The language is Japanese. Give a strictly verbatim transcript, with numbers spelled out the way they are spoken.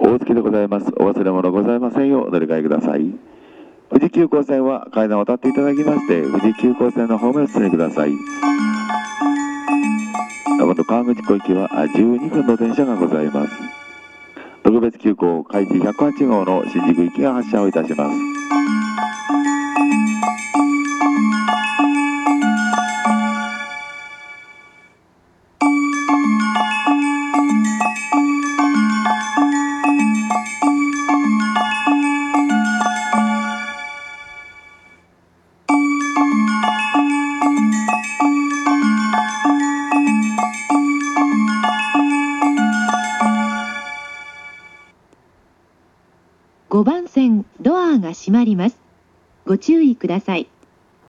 大月でございます。お忘れ物ございませんようお乗り換えください。富士急行線は階段を渡っていただきまして、富士急行線の方面へお進みください。今度川口湖行きはじゅうにふんの電車がございます。特別急行開示ひゃくはち号の新宿行きが発車をいたします。 ごばん線ドアが閉まります。ご注意ください。